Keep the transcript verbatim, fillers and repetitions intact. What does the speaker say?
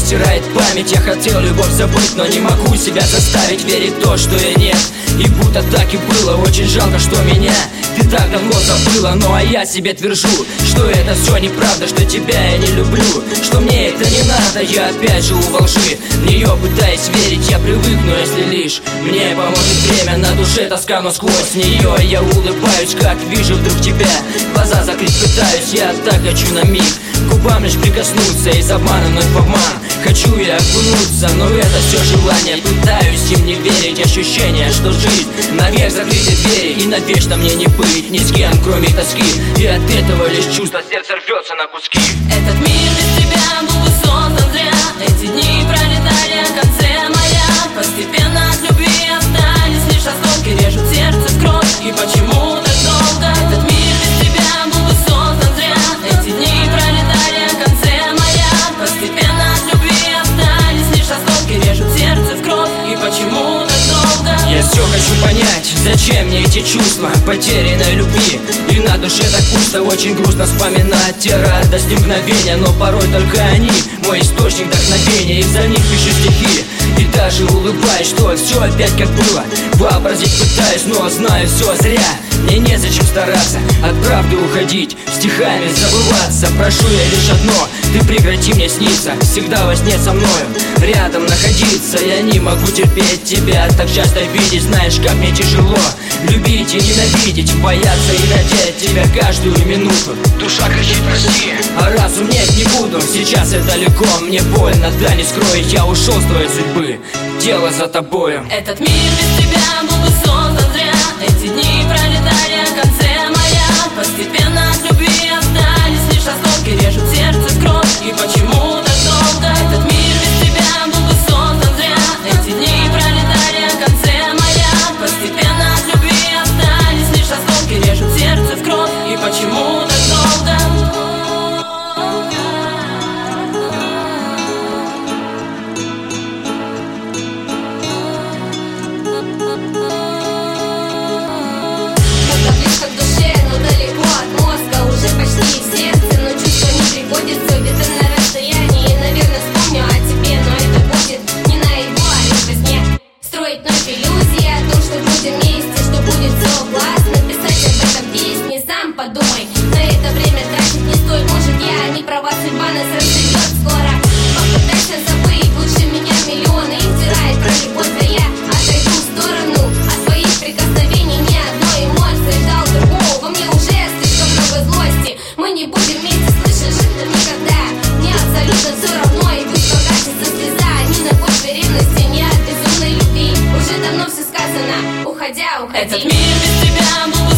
стирает память. Я хотел любовь забыть, но не могу себя заставить верить в то, что я нет. И будто так и было, очень жалко, что меня ты так давно забыла. Ну а я себе твержу, что это все неправда, что тебя я не люблю, что мне это не надо. Я опять живу во лжи, в нее пытаясь верить. Я привыкну, если лишь мне поможет время. На душе тоска, но сквозь нее я улыбаюсь, как вижу вдруг тебя. Глаза закрыть пытаюсь, я так хочу на миг к губам лишь прикоснуться, из обмана вновь в обман. Хочу я окунуться, но это все желание. Пытаюсь им не верить, ощущение, что жизнь навек закрыты двери, и навечно мне не быть ни с кем, кроме тоски. И от этого лишь чувство, сердце рвется на куски. Этот мир без тебя был бы создан зря. Эти дни пролетали, о конце мая. Постепенно от любви остались лишь осколки, режут сердце в кровь. И почему так долго? Этот мир без тебя был бы создан зря. Эти дни пролетали, о конце мая. Постепенно от любви остались лишь осколки, режут сердце в кровь. И почему так долго? Я все хочу понять, зачем мне эти чувства потерянной любви. И на душе так пусто, очень грустно вспоминать те радости мгновения. Но порой только они мой источник вдохновения. Из-за них пишу стихи и даже улыбаюсь, что все опять как было. Вообразить пытаюсь, но знаю, все зря. Мне незачем стараться от правды уходить, стихами забываться. Прошу я лишь одно, ты прекрати мне сниться, всегда во сне со мною рядом находиться. Я не могу терпеть тебя, так часто видеть. Знаешь, как мне тяжело любить и ненавидеть, бояться и надеть тебя каждую минуту. Душа кричит прости, а разум нет, не буду. Сейчас я далеко, мне больно, да не скроешь. Я ушел с твоей судьбы, дело за тобою. Этот мир без тебя был бы создан зря. Эти дни пролетали, о конце мая. Постепенно от любви остались лишь осколки, режут сердце в кровь. И почему так долго? Этот мир без тебя был бы создан зря. Эти дни пролетали, о конце мая. Постепенно от любви остались лишь осколки, режут сердце в кровь. И почему так долго? Близко к душе, но далеко от мозга, уже почти в сердце, но чувства не приходится. Где-то на расстоянии, наверное, вспомню о тебе, но это будет не наяву, а лишь во сне. Строить вновь иллюзии о том, что будем вместе, что будет все классно. Писать об этом песни, сам подумай, на это время тратить не стоит. Может, я не права, судьба нас разойдет скоро. Попытайся забыть, лучше меня миллионы им тирает про любовь, а я отойду в сторону от своих прикосновений. Ни одной эмоции ждал другого, во мне уже слишком много злости. Мы не будем вместе, слышишь, это никогда. Мне абсолютно все равно, и пусть погасится слеза. Не на почве ревности, не от безумной любви. Уже давно все сказано, уходя, уходи. Этот мир без тебя был бы